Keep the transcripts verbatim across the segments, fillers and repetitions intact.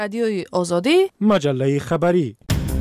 رادیوی آزادی، مجله خبری.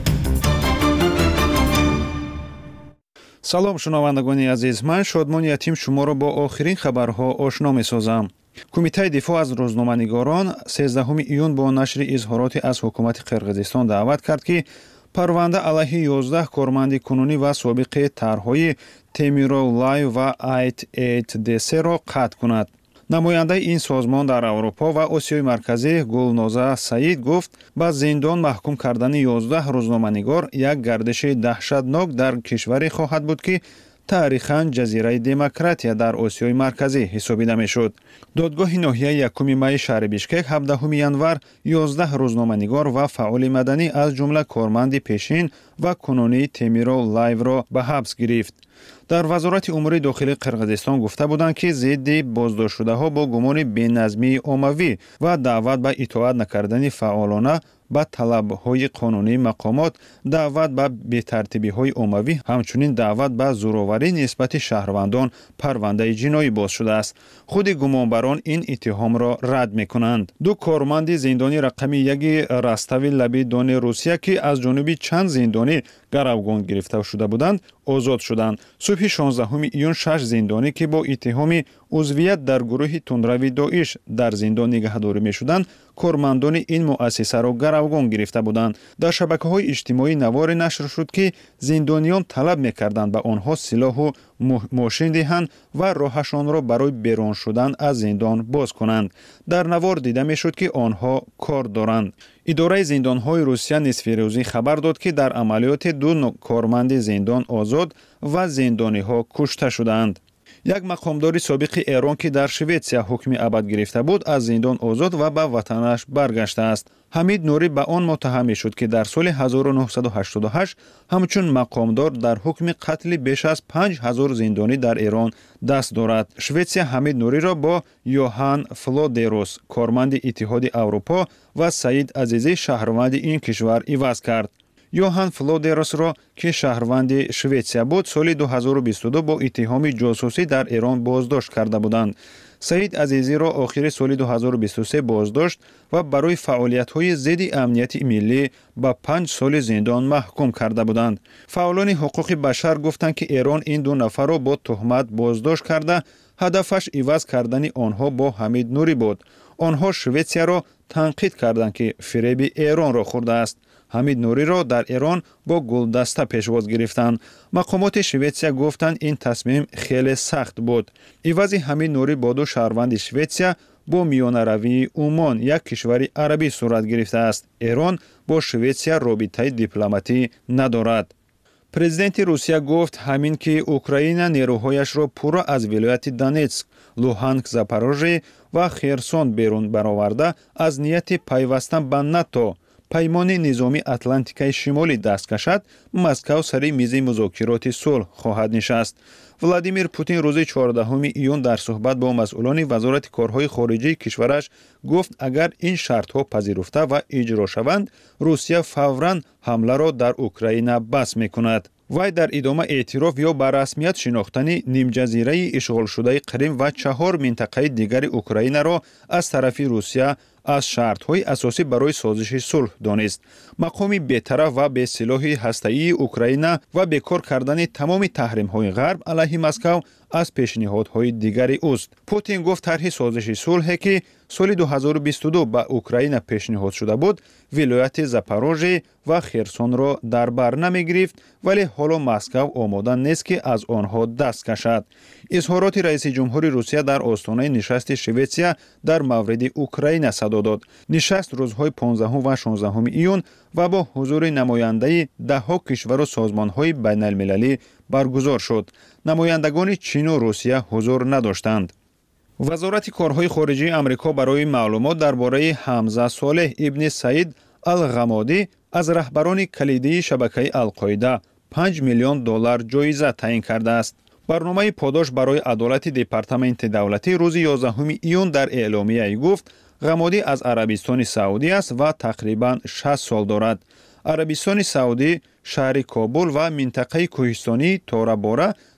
салом шунавандагони азиз, ман шодмон ятим шуморо бо охирин хабарҳо ошно месозам. Кумитаи дифоъ аз рӯзноманигорон сездахуми июн бо нашри изҳороте аз ҳукумати Қирғизистон даъват кард, ки парванда алайҳи ёздаҳ корманди кунунӣ ва собиқи тарҳои Темироллай ва айт эйт ди си-ро қатъ кунад. намояндаи ин созмон дар Аврупо ва Осиёи Марказӣ Гулноза Саид гуфт, ба зиндон маҳкум кардани ёздаҳ рӯзноманигор як гардиши даҳшатнок дар кишваре хоҳад буд, ки таърихан ҷазираи демократия дар Осиёи Марказӣ ҳисобида мешуд. додгоҳи ноҳияи якуми майи шаҳри Бишкек ҳабдаҳуми январ ёздаҳ рӯзноманигор ва фаъоли маданӣ аз ҷумла корманди пешин ва кунунии Темироллайро ба ҳабс гирифт. дар вазорати умури дохилии Қирғизистон гуфта буданд, ки зидди боздоштшудаҳо бо гумони беназмии оммавӣ ва даъват ба итоат накардани фаъолона ба талабҳои қонунии мақомот, даъват ба бетартибиҳои оммавӣ, ҳамчунин даъват ба зӯроварӣ нисбати шаҳрвандон парвандаи ҷиноӣ боз шудааст. худи гумонбарон ин иттиҳомро рад мекунанд. ду корманди зиндони рақами яки растави лаби дони Русия, ки аз ҷониби чанд зиндонӣ гаравгон гирифта шуда буданд, озод шуданд. субҳи шонздаҳуми июн шаш зиндонӣ, ки бо иттиҳоми узвият дар гурӯҳи тунрави Доиш дар зиндон нигаҳдорӣ мешуданд, кормандони ин муассисаро гаравгон гирифта буданд. дар шабакаҳои иҷтимоӣ наворе нашр шуд, ки зиндониён талаб мекарданд ба онҳо силоҳу мошин диҳанд ва роҳашонро барои берун шудан аз зиндон боз кунанд. дар навор дида мешуд, ки онҳо кор доранд. идораи зиндонҳои Русия нисфирӯзӣ хабар дод, ки дар амалиёте ду корманди зиндон озод ва зиндониҳо кушта шуданд. як мақомдори собиқи Эрон, ки дар Шветсия ҳукми абад гирифта буд, аз зиндон озод ва ба ватанаш баргаштааст. Ҳамид Нурӣ ба он муттаҳам мешуд, ки дар соли ҳазору нуҳсаду ҳаштоду ҳашт ҳамчун мақомдор дар ҳукми қатли беш аз панҷ ҳазор зиндонӣ дар Эрон даст дорад. Шветсия Ҳамид Нуриро бо Йоҳан Флодерус, корманди Иттиҳоди Аврупо, ва Саид Азизӣ, шаҳрванди ин кишвар, иваз кард. Йоҳан Флодерусро, ки шаҳрванди Шветсия буд, соли ду ҳазору бисту ду бо иттиҳоми ҷосусӣ дар Эрон боздошт карда буданд. Саид Азизиро охири соли ду ҳазору бисту се боздошт ва барои фаъолиятҳои зидди амнияти миллӣ ба панҷ соли зиндон маҳкум карда буданд. фаъолони ҳуқуқи башар гуфтанд, ки Эрон ин ду нафарро бо туҳмат боздошт карда, ҳадафаш иваз кардани онҳо бо Ҳамид Нурӣ буд. онҳо Шветсияро танқид карданд, ки фиреби Эронро хӯрдааст. Ҳамид Нуриро дар Эрон бо гулдаста пешвоз гирифтанд. мақомоти Шветсия гуфтанд, ин тасмим хеле сахт буд. ивази Ҳамид Нурӣ бо ду шаҳрванди Шветсия бо миёнаравии Умон, як кишвари арабӣ, сурат гирифтааст. Эрон бо Шветсия робитаи дипломатӣ надорад. президенти Русия гуфт, ҳамин ки Украина нерӯҳояшро пурра аз вилояти Донецк, Луҳанск, Запорожье ва Херсон берун бароварда, аз нияти пайвастан ба НАТО, паймони низоми Атлантикаи шимолӣ даст кашад, Москав сари мизи музокироти сулҳ хоҳад нишаст. Владимир Путин рӯзи чордаҳуми июн дар суҳбат бо масъулони вазорати корҳои хориҷии кишвараш гуфт, агар ин шартҳо пазируфта ва иҷро шаванд, Русия фавран ҳамларо дар Украина бас мекунад. вай дар идома эътироф ё ба расмият шинохтани нимҷазираи ишғолшудаи Крим ва чаҳор минтақаи дигари Украинаро аз тарафи Русия аз шартҳои асосӣ барои созиши сулҳ донист. мақоми бетараф ва бесилоҳи ҳастаии Украина ва бекор кардани тамоми таҳримҳои Ғарб алайҳи Москав аз пешниҳодҳои дигари уст. Путин гуфт, тарҳи созиши сулҳе, ки соли ду ҳазору бисту ду ба Украина пешниҳод шуда буд, вилояти Запорожье ва Херсонро дар бар намегирифт, вале ҳоло Москав омода нест, ки аз онҳо даст кашад. изҳороти раиси ҷумҳури Русия дар остонаи нишасти Шветсия дар мавриди Украина садо дод. нишаст рӯзҳои понздаҳум ва шонздаҳуми июн ва бо ҳузури намояндаи даҳҳо кишвару созмонҳои байналмилалӣ баргузор шуд. намояндагони Чину Русия ҳузур надоштанд. вазорати корҳои хориҷии Амрико барои маълумот дар бораи Ҳамза Солеҳ ибни Саид Ал-Ғамодӣ аз раҳбарони калидии шабакаи Ал-Қоида панҷ миллион доллар ҷоиза таъин кардааст. барномаи подош барои адолати департаменти давлатӣ рӯзи ёздаҳуми июн дар эъломияи гуфт, Ғамодӣ аз Арабистони Саудӣ аст ва тақрибан шаст сол дорад. Арабистони Саудӣ шаҳри Кобул ва минтақаи кӯҳистонии Торабора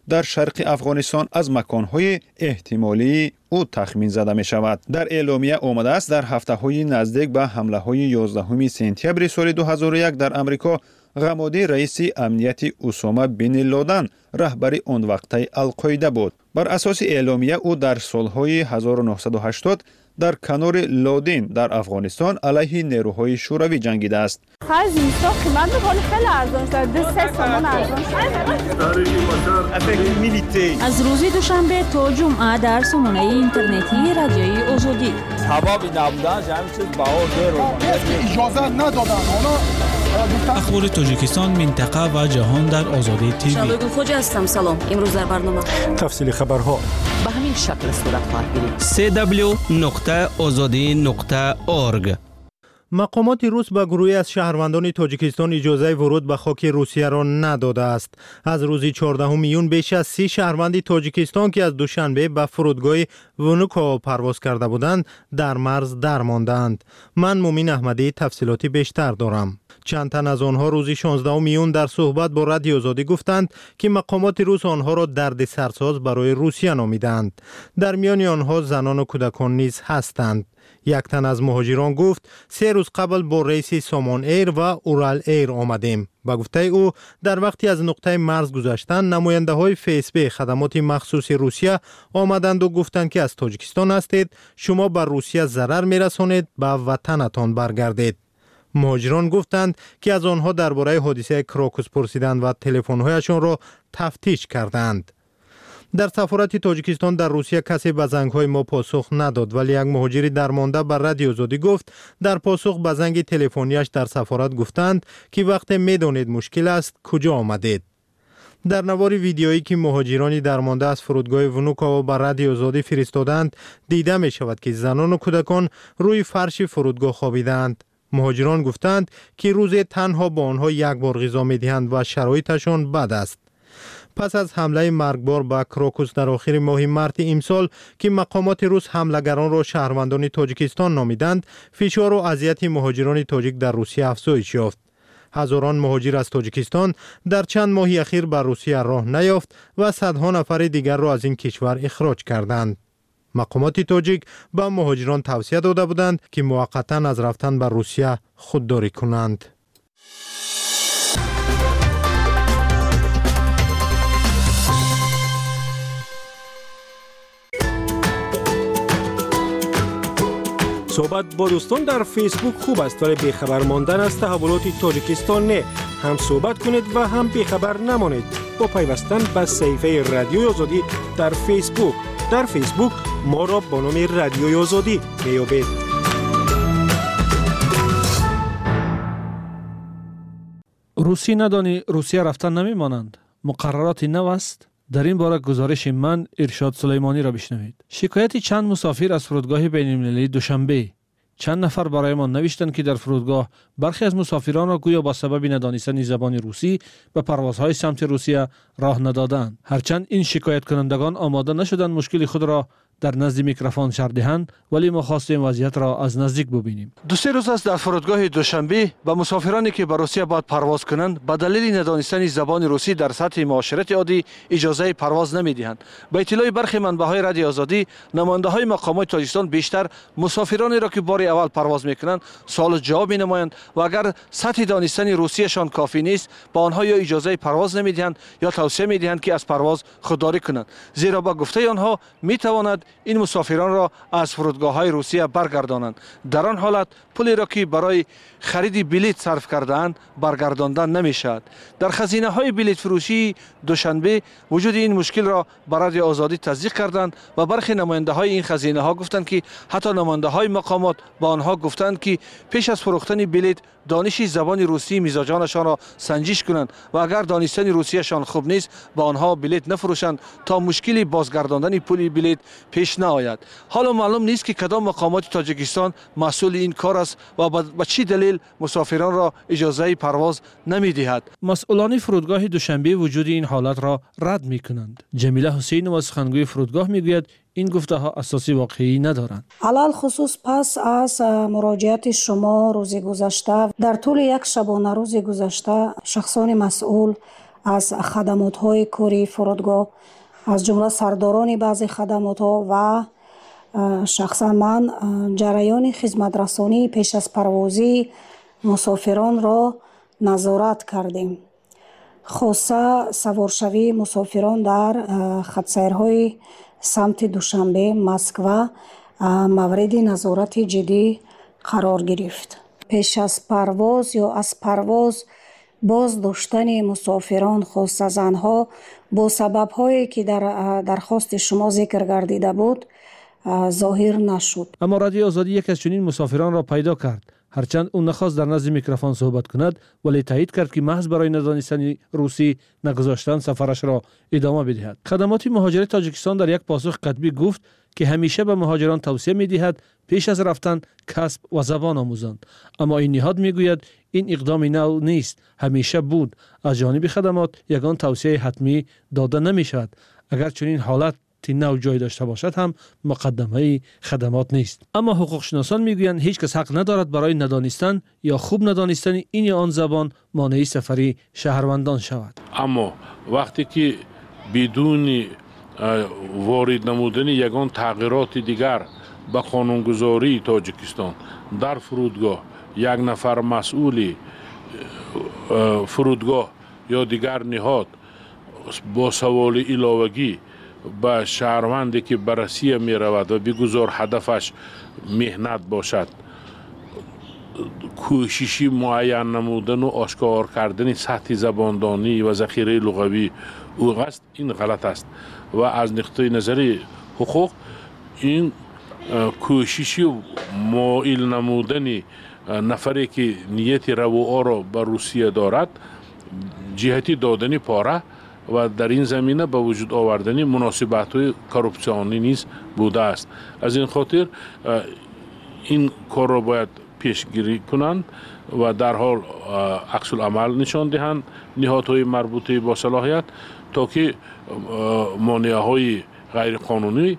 در شرق افغانستان از مکانهای احتمالی او تخمین زده می شود. در اعلامیه آمده است در هفته‌های نزدیک به حمله‌های یازدهم سپتامبر سال دو هزار و یک در امریکا غمادی رئیس امنیتی اسامه بن لادن رهبر آن وقته القاعده بود. بر اساس اعلامیه او در سالهای هزار و نهصد و هشتاد در کنار لادن در افغانستان علیه نیروهای شوروی جنگیده است. خرج اینستا قیمت میکنه خیلی ارزان شده. دو سه سامان ارزان شده. از روز دوشنبه تا جمعه در سامانه اینترنتی رادیوی آزادی. حبابی نبودن جمعی چیز باور دیر اجازه ندادن. اخبار تاجیکستان، منطقه و جهان در آزادی تیوی. شبگون خوجا هستم. سلام. امروز در برنامه تفصیل خبرها به همین شکل صورت خواهد گرفت. سی دبلیو نقطه آزادی نقطه اورگ. مقامات روس به گروهی از شهروندان تاجیکستان اجازه ورود به خاک روسیه را نداده است. از روز چهاردهم میون بیش از سی شهروند تاجیکستان که از دوشنبه به فرودگاه ونوکو پرواز کرده بودند در مرز درماندند. من مومین احمدی تفصیلاتی بیشتر دارم. چند تن از آنها روز شانزدهم میون در صحبت با رادیو آزادی گفتند که مقامات روس آنها را درد سرساز برای روسیه نامیدند. در میان آنها زنان و کودکان نیز هستند. یک تن از مهاجران گفت سه روز قبل با رئیس سامان ایر و اورال ایر آمدیم. با گفته او در وقتی از نقطه مرز گذشتن نماینده های فیسبی خدمات مخصوص روسیه آمدند و گفتند که از تاجیکستان هستید، شما بر روسیه ضرر میرسانید، به وطنتان برگردید. مهاجران گفتند که از آنها درباره حادثه کراکوس پرسیدند و تلفن‌هایشان را تفتیش کردند. در سفارت تاجیکستان در روسیه کسی به زنگ‌های ما پاسخ نداد، ولی یک مهاجری درمانده بر رادیو آزادی گفت در پاسخ به زنگ تلفنیش در سفارت گفتند که وقتی می‌دانید مشکل است کجا آمدید. در نوار ویدیویی که مهاجرانی درمانده از فرودگاه ونوکو بر رادیو آزادی فرستادند دیده می شود که زنان و کودکان روی فرش فرودگاه خوابیدند. مهاجران گفتند که روزی تنها با آنها یک بار غذا می‌دهند و شرایطشان بد است. پس از حمله مرگبار به کراکوس در آخر ماه مارس امسال که مقامات روس حملگران را شهروندان تاجیکستان نامیدند، فشار و اذیت مهاجران تاجیک در روسیه افزایش یافت. هزاران مهاجر از تاجیکستان در چند ماه اخیر به روسیه راه نیافت و صدها نفر دیگر را از این کشور اخراج کردند. مقامات تاجیک به مهاجران توصیه داده بودند که موقتا از رفتن به روسیه خودداری کنند. صحبت با دوستان در فیسبوک خوب است، ولی بیخبر ماندن از تحولات تاجیکستان نه. هم صحبت کنید و هم بیخبر نمانید با پیوستن به صفحه رادیوی آزادی در فیسبوک. در فیسبوک ما را با نام رادیوی آزادی میابید. روسی ندانی روسیه رفتن نمیمانند. مقررات نو است. در این باره گزارش من ارشاد سلیمانی را بشنوید. شکایت چند مسافر از فرودگاه بین‌المللی دوشنبه. چند نفر برای ما نوشتند که در فرودگاه برخی از مسافران را گویا با سبب ندانستن زبان روسی به پروازهای سمت روسیه راه ندادند. هرچند این شکایت کنندگان آماده نشدند مشکل خود را در نزد میکروفون شرح دهند، ولی ما خواستیم وضعیت را از نزدیک ببینیم. دو سه روز است در فرودگاه دوشنبه به مسافرانی که به روسیه باید پرواز کنند به دلیل ندانستن زبان روسی در سطح معاشرت عادی اجازه پرواز نمیدهند. به اطلاع برخی منبع‌های رادیو آزادی، نماینده‌های مقامات تاجیکستان بیشتر مسافرانی را که بار اول پرواز میکنند سوال جواب می‌نمایند و اگر سطح دانستن روسیشان کافی نیست با آنها یا اجازه پرواز نمیدهند یا توصیه میدهند که از پرواز خودداری کنند، زیرا با گفته آنها میتواند این مسافران را از فرودگاه‌های روسیه برگردانند. در آن حالت پولی را که برای خرید بلیط صرف کرده‌اند برگرداندن نمی‌شود. در خزینه‌های بلیط فروشی دوشنبه وجود این مشکل را به رادیو آزادی تصدیق کردند و برخی نماینده‌های این خزینه‌ها گفتند که حتی نماینده‌های مقامات با آنها گفتند که پیش از فروختن بلیط دانش زبان روسی مزاجانشان را سنجش کنند و اگر دانستن روسیشان خوب نیست با آنها بلیط نفروشند تا مشکلی بازگرداندن پول بلیط پیش نآید. حالا معلوم نیست که کدام مقامات تاجیکستان مسئول این کار است و به چه دلیل مسافران را اجازه پرواز نمی‌دهد. مسئولان فرودگاه دوشنبه وجود این حالت را رد می‌کنند. جمیله حسین و سخنگوی فرودگاه میگوید این گفته ها اساسی واقعی ندارند. علل خصوص پس از مراجعت شما روز گذشته در طول یک شبانه روز گذشته شخصان مسئول از خدمات‌های کوری فرودگاه، از جمله سرداران بعضی خدمات‌ها و شخصا من جریان خدمت رسانی پیش از پروازی مسافران را نظارت کردیم. خاصه سوارشوی مسافران در خطسیرهای سمت دوشنبه مسکو مورد نظارت جدی قرار گرفت. پیش از پرواز یا از پرواز باز داشتن مسافران خاصه زنها با سبب‌هایی که در درخواست شما ذکر گردیده بود ظاهر نشد. اما رادیو آزادی یک از چنین مسافران را پیدا کرد. هرچند او نخواست در نزد میکروفون صحبت کند، ولی تایید کرد که محض برای ندانستن روسی نگذاشتن سفرش را ادامه بدهد. خدمات مهاجرت تاجیکستان در یک پاسخ کتبی گفت که همیشه به مهاجران توصیه می‌دهد پیش از رفتن کسب و زبان آموزند. اما این نهاد میگوید این اقدام نو نیست، همیشه بود. از جانب خدمات یگان توصیه حتمی داده نمی‌شود. اگر چنین حالت نو جای داشته باشد هم مقدمه خدمات نیست. اما حقوق شناسان میگویند هیچ کس حق ندارد برای ندانستن یا خوب ندانستن این یا آن زبان مانع سفری شهروندان شود. اما وقتی که بدون وارد نمودن یگان تغییرات دیگر به قانونگذاری تاجیکستان در فرودگاه یک نفر مسئول فرودگاه یا دیگر نهاد با سوال علاوگی به شهروندی که بررسی می رود و بگذار هدفش مهنت باشد کوششی معین نمودن و آشکار کردن سطح زباندانی و ذخیره لغوی او است، این غلط است و از نقطه نظر حقوق این کوششی مائل نمودن نفری که نیت رواعه را به روسیه دارد جهتی دادن پاره و در این زمینه به وجود آوردن مناسبت‌های کورپسیونی نیز بوده است. از این خاطر این کار را باید پیشگیری کنند و در حال عکس العمل نشان دهند نهادهای مربوطه با صلاحیت تا که مانع‌های غیر قانونی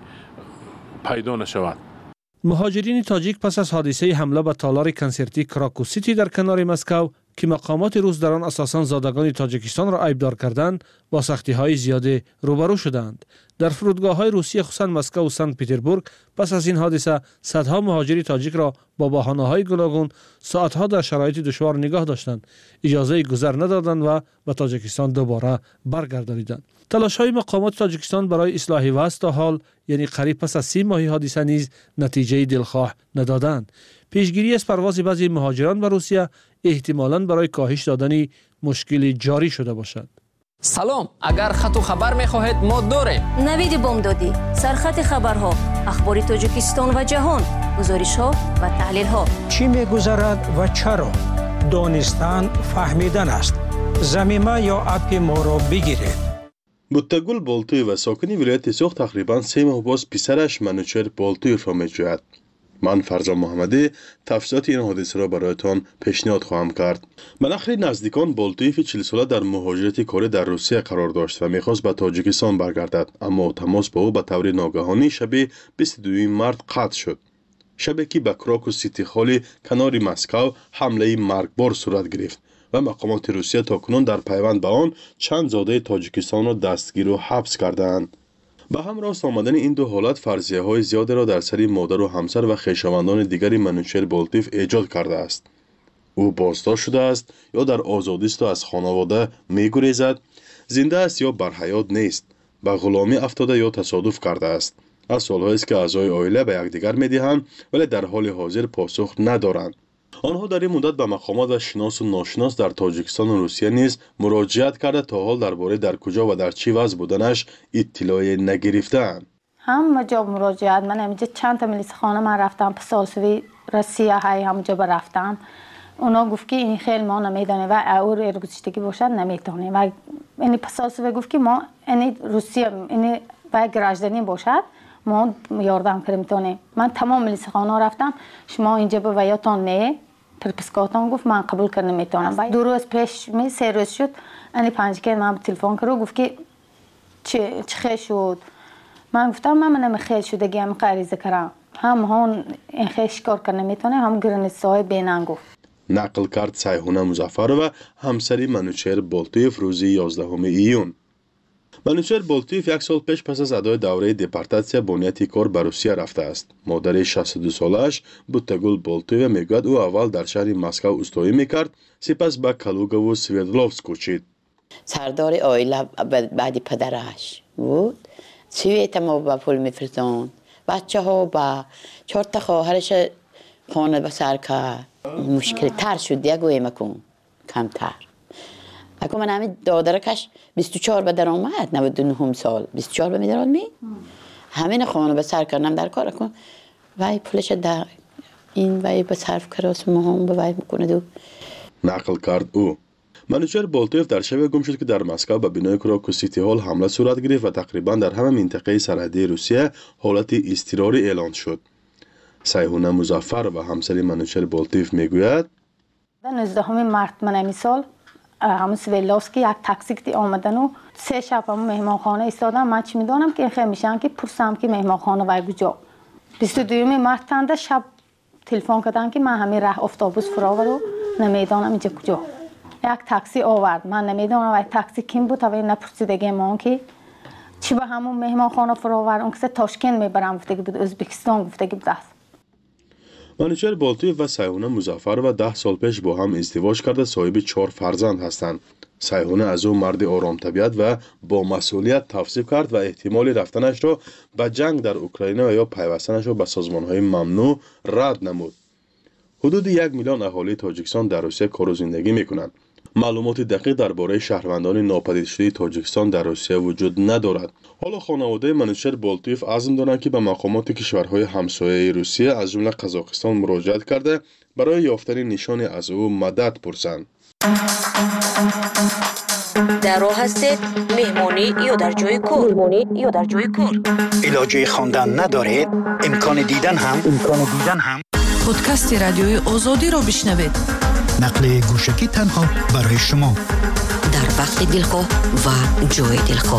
پیدا نشود. مهاجرین تاجیک پس از حادثه حمله به تالار کنسرتی کراکو سیتی در کنار مسکو که مقامات روس در آن اساساً زادگان تاجیکستان را عیبدار کردند، با سختی‌های زیاده روبرو شدند. در فرودگاه‌های روسیه خصوصاً مسکو و سنت پترزبورگ پس از این حادثه صدها مهاجری تاجیک را با بهانه‌های گوناگون ساعت‌ها در شرایط دشوار نگاه داشتند، اجازه گذر ندادند و به تاجیکستان دوباره برگردانیدند. تلاش‌های مقامات تاجیکستان برای اصلاح وضع تا حال یعنی قریب پس از سی ماه حادثه نیز نتیجه دلخواه ندادند. پیشگیری از پرواز بعضی مهاجران به روسیه احتمالاً برای کاهش دادن مشکلی جاری شده باشد. سلام، اگر خط و خبر می‌خواهید ما داریم. نوید بامدادی، سرخط خبرها، اخبار تاجیکستان و جهان، گزارش‌ها و تحلیل‌ها. چی می‌گذرد و چرا؟ دانستن فهمیدن است. زمینه یا اپ ما را بگیرید. متگل بالتوی و ساکنی ولایت سوخت تقریباً سه ماه باز پسرش منوچهر بالتوی را می‌جوید. من فرزان محمدی تفصیلات این حادثه را برایتان پیشنهاد خواهم کرد. بالاخره نزدیکان بالتویف چهل ساله در مهاجرت کاری در روسیه قرار داشت و میخواست به تاجیکستان برگردد، اما تماس با او به طور ناگهانی شب بیست و دوم مارس قطع شد. شبی که به کراکو سیتی خالی کنار مسکو حمله مرگبار صورت گرفت و مقامات روسیه تاکنون در پیوند به آن چند زاده تاجیکستان را دستگیر و حبس کردند. به همراه آمدن این دو حالت فرضیه های زیاده را در سر مادر و همسر و خویشاوندان دیگری منوچهر بالتویف ایجاد کرده است. او بازداشت شده است یا در آزادی است و از خانواده می‌گریزد، زنده است یا بر حیات نیست، به غلامی افتاده یا تصادف کرده است. از سال‌هایی است که اعضای عائله به یکدیگر می‌دهند ولی در حال حاضر پاسخ ندارند. آنها در این مدت به مقامات و شناس و ناشناس در تاجیکستان و روسیه نیز مراجعت کرده تا حال درباره در کجا و در چی وضع بودنش اطلاعی نگرفتند. همه جا مراجعت، من همینجا چند تا ملیس خانه من رفتم پسالسوی روسیه های همونجا برفتم، اونا گفت که این خیلی ما نمیدانه و اور ارگوشتگی باشد نمیتونه و این پسالسوی گفت که ما این روسیه این و گراجدانی باشد ما یاردم کنیم. من تمام ملیس خانه رفتم، شما اینجا به ویاتان نه پرپسکاتان گفت من قبول کردم میتونم. دو روز پیش می سه روز شد انی پنج که من تلفن کرد گفت که چه چه خیلی شد. من گفتم من منم خیلی شدگی هم قریزه کردم، هم هون این خیلی کار کنه میتونه هم گرنسای بینن گفت. نقل کرد سیحونه مظفرова همسری منوچهر بولتویف روزی یازدهم ایون. منوچهر بولتویف یک سال پیش پس از ادای دوره دپارتاسیا به نیت کار به روسیه رفته است. مادر شصت و دو سالش بوتگول بولتویف میگوید او اول در شهر مسکو استویی میکرد، سپس به کالوگا و سویردلوفسک کوچید. سردار عائله بعد پدرش بود. سویت ما با پول میفرستند. بچه ها با چهار تا خواهرش خانه به سر کرد. مشکل تر شد یک گویم کن کمتر. اگه من همین دادرکش بیست و چهار به در آمد، نود و نه سال بیست و چهار به میدرال می همین خانه به سر کردم در کار کن وای پولش در این وای به صرف کراس مهم به وای میکنه دو نقل کرد او. منوچهر بولتویف در شب گم شد که در مسکو به بنای کراکو سیتی هال حمله صورت گرفت و تقریبا در همه منطقه سرحدی روسیه حالت اضطراری اعلان شد. سیحونه مظفر و همسری منوچهر بولتویف میگوید نوزدهم مارت من امی سال همون سویردلوفسک یک تاکسی که آمدن و سه شب همون مهمانخانه ایستادم. من چی میدونم که این خیلی میشن که پرسم که مهمانخانه وای کجا. بیست و دوم مارت تنده شب تلفن کردن که من همین راه اتوبوس فراور و نمیدونم اینجا کجا. یک تاکسی آورد، من نمیدونم وای تاکسی کیم بود و نپرسیدگی ما که چی به همون مهمانخانه فراور اون کسی تاشکند میبرم گفته بود، ازبکستان گفته بود است. منوچهر بولتویف و سیحونه مظفر و ده سال پیش با هم ازدواج کرده صاحب چهار فرزند هستند. سیحونه از او مرد آرام طبیعت و با مسئولیت توصیف کرد و احتمال رفتنش را به جنگ در اوکراین و یا پیوستنش را به سازمان‌های ممنوع رد نمود. حدود یک میلیون اهالی تاجیکستان در روسیه کار و زندگی می‌کنند. معلومات دقیق درباره شهروندان ناپدید شده تاجیکستان در روسیه وجود ندارد. حالا خانواده منوچهر بولتویف عزم دارند که به مقامات کشورهای همسایه روسیه از جمله قزاقستان مراجعت کرده برای یافتن نشانی از او مدد پرسند. در راه هستید مهمانی یا در جای کار مهمانی یا در جای کار علاجه خواندن ندارید امکان دیدن هم امکان دیدن هم پادکست رادیوی آزادی رو بشنوید. نقل گوشکی تنها برای شما در وقت دلخواه و جای دلخواه.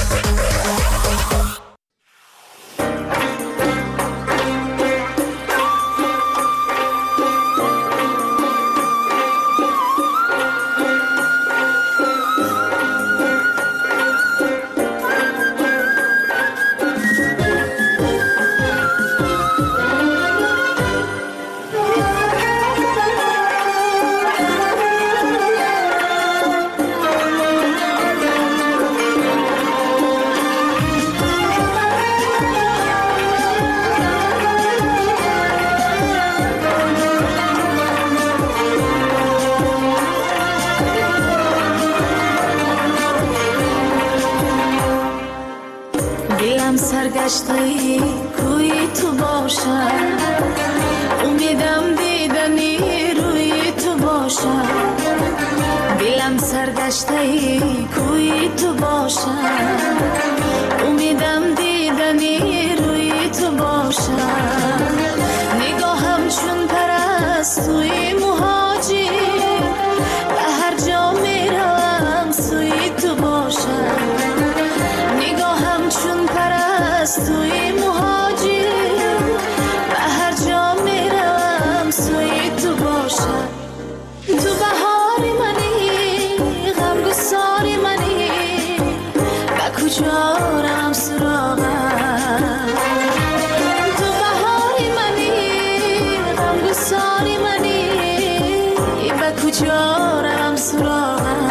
سرگشته کوی تو باشم امیدم دیدنی روی تو باشم دلم سرگشته کوی تو باشم امیدم دیدنی روی تو باشم نگاهم چون پرستوی مهاجر به هر جا میروم سوی تو باشم نگاهم چون پرستوی مهاجر به هر جا میروم سوی تو باشم تو بهار منی غم گسار منی به کجا رم سراغم تو بهار منی غم گسار منی به کجا رم سراغم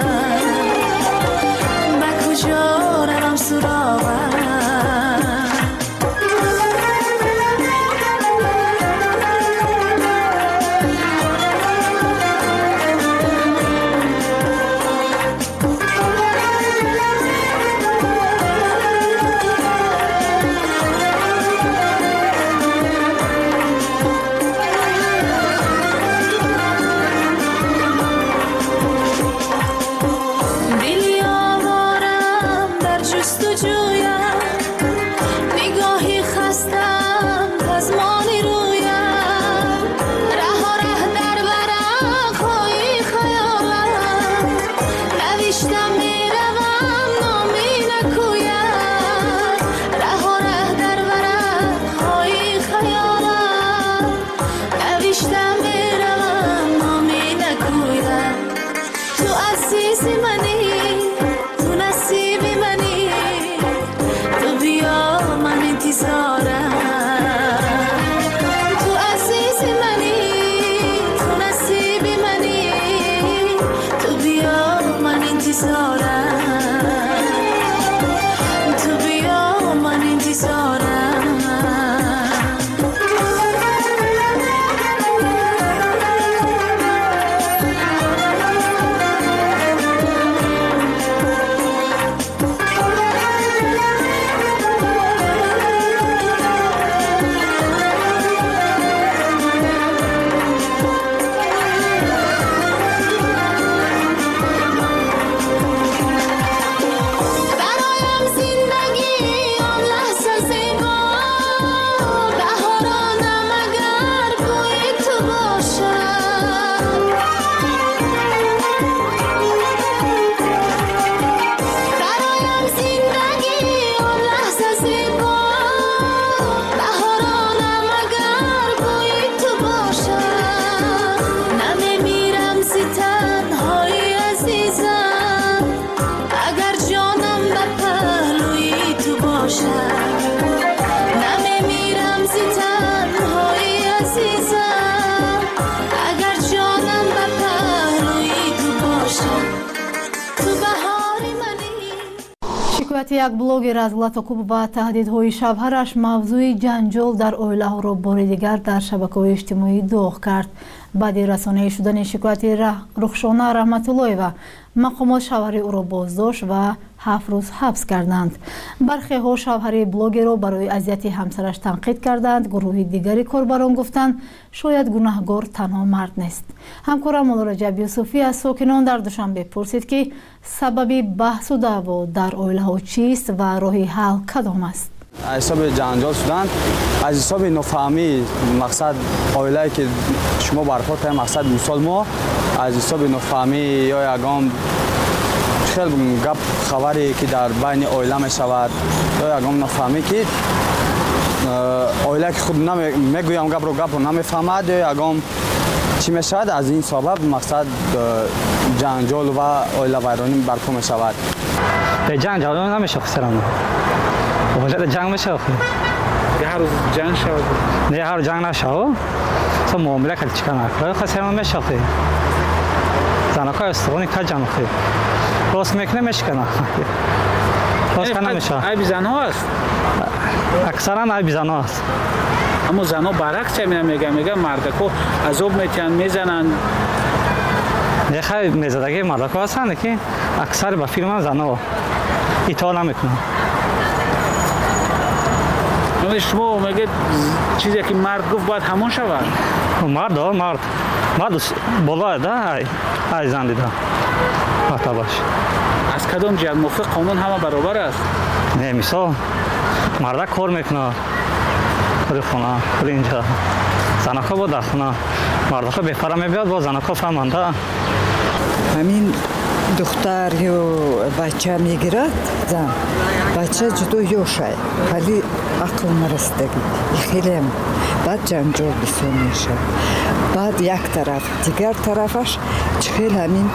به کجا رم سراغم صحبت یک بلوگر از لطاکوب و تهدیدهای شوهرش موضوع جنجال در عائله را بار دیگر در شبکه‌های اجتماعی داغ کرد. بعد رسانه‌ای شدن شکایت رخشانه رحمت الله و مقامات شوهر او را بازداشت و هفت روز حبس کردند. برخی ها شوهر بلوگر را برای اذیت همسرش تنقید کردند. گروه دیگری کاربران گفتند شاید گناهکار تنها مرد نیست. همکارم مولا رجب یوسفی از ساکنان در دوشنبه پرسید که سبب بحث و دعوا در عائله ها چیست و راه حل کدام است. حساب جنجال شدن از حساب نفهمی مقصد عائله که شما برپا کردن مقصد مثال ما از حساب نفهمی یا یگام خیلی گپ خبری که در بین عائله می شود یا یگام نفهمی که عائله که خود نمیگویم گپ رو گپ رو نمیفهمد یا یگام چی می شود از این سبب مقصد جنجال و عائله ویرانی برپا می شود. به جنجال نمیشه خسرانه وجود جنگ میشه یه هر روز جنگ شود نه هر جنگ نشود تو معامله کل چیکار نکنه خسران میشه زنکا استوانی که جنگ خیر راست میکنه میشکنه راست کنه میشه ای زنها است اکثرا ای زنها است اما زنها برعکس میگن میگن میگن مردکو عذاب میتن میزنن نه خیلی میزدگی مردکو هستن که اکثر با فیلم زنها ایتال نمیکنن. شما میگه چیزی که مرد گفت باید همون شود. مرد ها مرد مرد بالا ده ای ای زن دیده مطلبش از کدام جهت موافق قانون همه برابر است؟ نه مثال مرد کار میکنه کار خونه کار اینجا زنکا با در خونه مردها بهتر میبیاد با زنکا فهمانده همین دختر یا بچه میگیرد زن بچه جدو یوشه ولی عقل نرسیدگی خیلی هم بعد جنجال بسیار میشه بعد یک طرف دیگر طرفش خیلی همین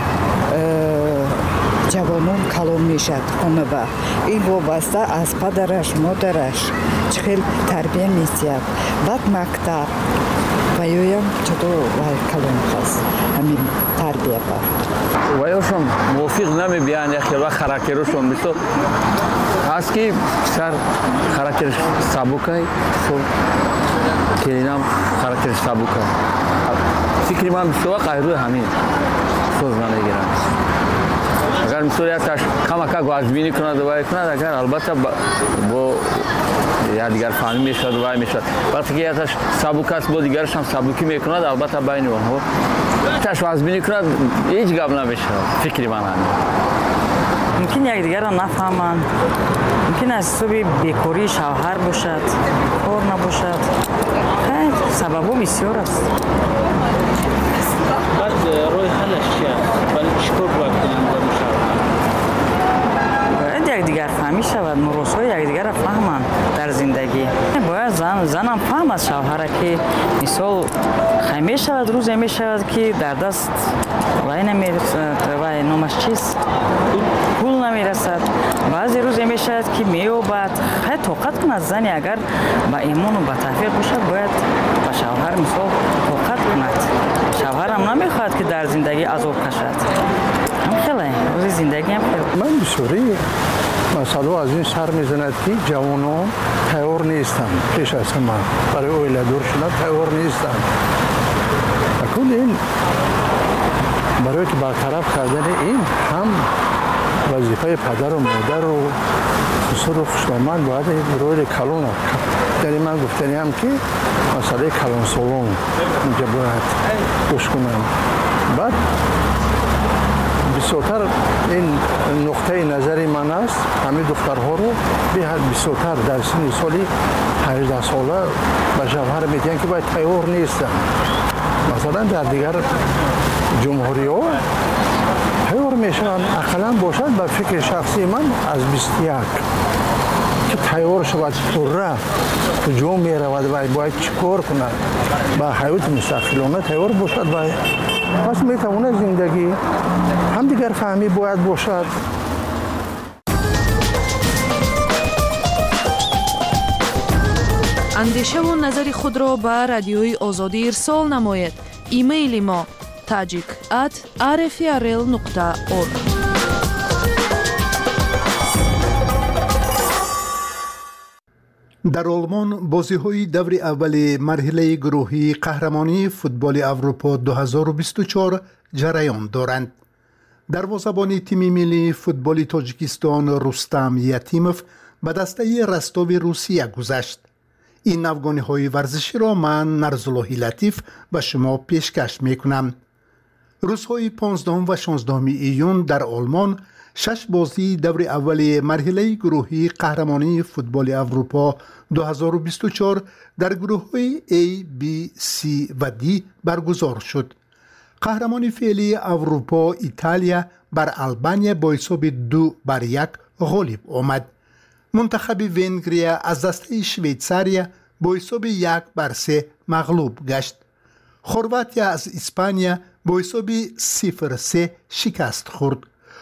جوانان کلام میشد خونه با این وابسته از پدرش مادرش خیلی تربیه میسید بعد مکتب و یویم جدو وای کلام هست همین تربیه با وایشون موافق نمیبیان خیلی وقت خراکرشون میشه هست که سر خراکرش سابقه تو کلینام خراکرش سابقه فکری من بسیار قایروی همین سوز نمیگیرم اگر مثلا یکش کم کم گوشبینی کند و وای کند اگر البته با یا دیگر فهمی میشد و وای میشد وقتی که یکش سابقه است با دیگرش هم سابقه میکند البته بین اونها تاش وازبینی کند هیچ گپ نمیشه فکری من همین ممکن یک دیگر را نفهمند ممکن است سبب بیکاری شوهر باشد کار نباشد خیلی سبب بسیار است بعد روی حلش چی است ولی چیکار باید کنیم با باید یک دیگر فهمی شود مراسای یک دیگر را فهمند در زندگی باید زن زنم فهم از شوهر که مثال خیلی شود روز می شود که در دست وای نمیرسد وای نامش چیست پول نمیرسد بعضی روز می شود که میوبد خیلی طاقت کند زنی اگر با ایمان و با توفیق باشد باید با شوهر مثال طاقت کند شوهر هم نمیخواهد که در زندگی عذاب کشد هم خیلی روز زندگی هم خیلی من بسیاری مسئله از این سر میزند که جوانان تیار نیستند پیش از من برای عائله دار شدن تیار نیستند کل این برای که برطرف کردن این هم وظیفه پدر و مادر و پسر و خشمند باید روی کلون یعنی من گفتنی هم که مسئله کلون سالون اینجا باید گوش کنم بعد بسیارتر این نقطه نظری من است همه دخترها رو بسیارتر در سن سالی هجده ساله به شوهر میگن که باید تیار نیستن مثلا در دیگر جمهوری ها تیار میشن اقلا باشد به فکر شخصی من از بیست و یک که تیار شود پره کجا میرود و باید چیکار کند با حیات مستقلانه تیار باشد و پس میتواند زندگی هم دیگر فهمی باید باشد. اندیشه و نظر خود را به رادیوی آزادی ارسال نماید. ایمیل ما tajik at r f r l nokta org در آلمان بازی‌های دور اول مرحله گروهی قهرمانی فوتبال اروپا دو هزار و بیست و چهار جریان دارند. دروازه‌بان تیم ملی فوتبال تاجیکستان رستم یتیموف به دسته رستو روسیه گذشت. این افغانی‌های ورزشی را من نرزاللهی لطیف به شما پیشکش می‌کنم. روزهای پانزدهم و شانزدهم ایون در آلمان شش بازی دور اول مرحله گروهی قهرمانی فوتبال اروپا دو هزار و بیست و چهار در گروه‌های A, B, C و D برگزار شد. قهرمانی فعلی اروپا ایتالیا بر آلبانیا با حساب دو بر یک غالب آمد. منتخب ونگریا از دسته شویتساریا با حساب یک بر سه مغلوب گشت. خرواتیا از اسپانیا با حساب صفر سه شکست خورد.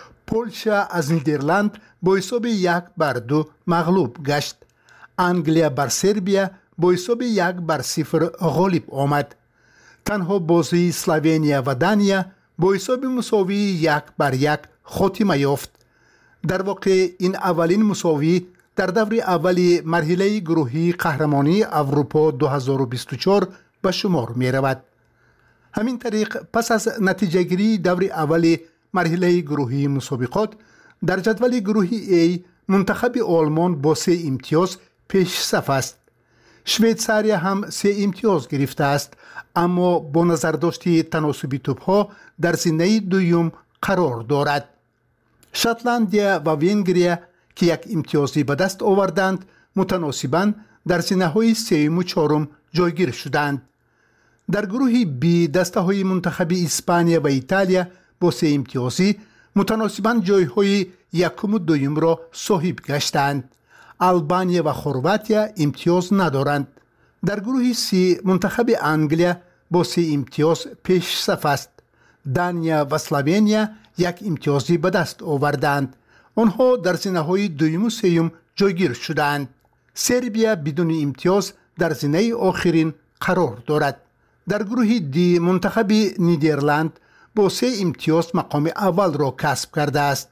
پولشا از نیدرلند با حساب یک بر دو مغلوب گشت. انگلیا بر سربیا با حساب یک بر صفر غالب آمد. تنها بازی اسلوونیا و دانیا با حساب مساوی یک بر یک خاتمه یافت. در واقع این اولین مساوی در دور اول مرحله گروهی قهرمانی اروپا دو هزار و بیست و چهار به شمار می رود. همین طریق پس از نتیجه گیری دور اول مرحله گروهی مسابقات در جدول گروهی A منتخب آلمان با سه امتیاز پیش صف است. شویتساریا هم سه امتیاز گرفته است، اما با نظر داشتی تناسب توپ‌ها در زینه دوم قرار دارد. شاتلندیا و ونگریا که یک امتیازی به دست آوردند متناسباً در زینه‌های سوم و چهارم جایگیر شدند. در گروه بی دسته های منتخب اسپانیا و ایتالیا با سه امتیازی متناسباً جایهای یکم و دوم را صاحب گشتند. آلبانیا و خرواتیا امتیاز ندارند. در گروه سی منتخب انگلیا با سه امتیاز پیش صف است. دانیا و اسلوونیا یک امتیازی به دست آوردند. آنها در زینه‌های دوم و سوم جایگیر شدند. سربیا بدون امتیاز در زینه آخرین قرار دارد. در گروه دی منتخب نیدرلند با سه امتیاز مقام اول را کسب کرده است.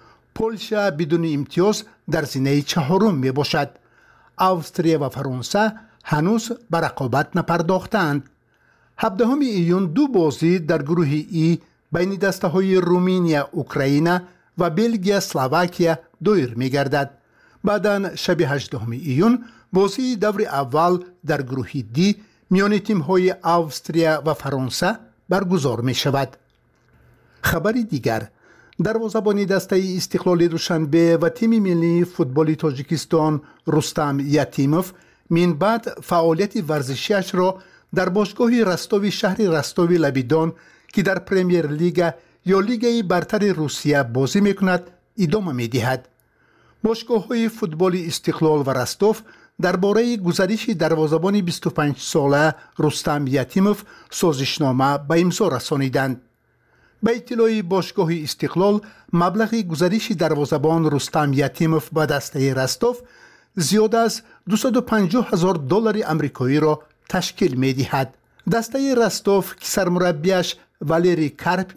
پولشا بدون امتیاز در زینه چهارم می باشد. استرالیا و فرانسه هنوز به رقابت نپرداختند. هفدهم ایون دو بازی در گروه ای بین دسته های رومانیا، اوکراین و بلژیم اسلواکیا دایر می گردد. بعداً شب هجدهم ایون بازی دور اول در گروه دی میان تیم های استرالیا و فرانسه برگزار می شود. خبری دیگر، دروازه‌بان دسته استقلال دوشنبه و تیم ملی فوتبال تاجیکستان رستم یتیموف من بعد فعالیت ورزشیش را در باشگاه رستو شهر رستو لبیدان که در پرمیر لیگ یا لیگ برتر روسیه بازی میکند ادامه میدهد. باشگاه‌های فوتبال استقلال و رستوف درباره گزارش دروازه‌بان بیست و پنج ساله رستم یتیموف سازشنامه به امضا رسانیدند. به اطلاع باشگاه استقلال مبلغ گزارش دروازه‌بان رستم یتیموف به دسته رستوف زیاد از دویست و پنجاه هزار دلار آمریکایی را تشکیل می‌دهد. دسته رستوف که سرمربیش والری کارپ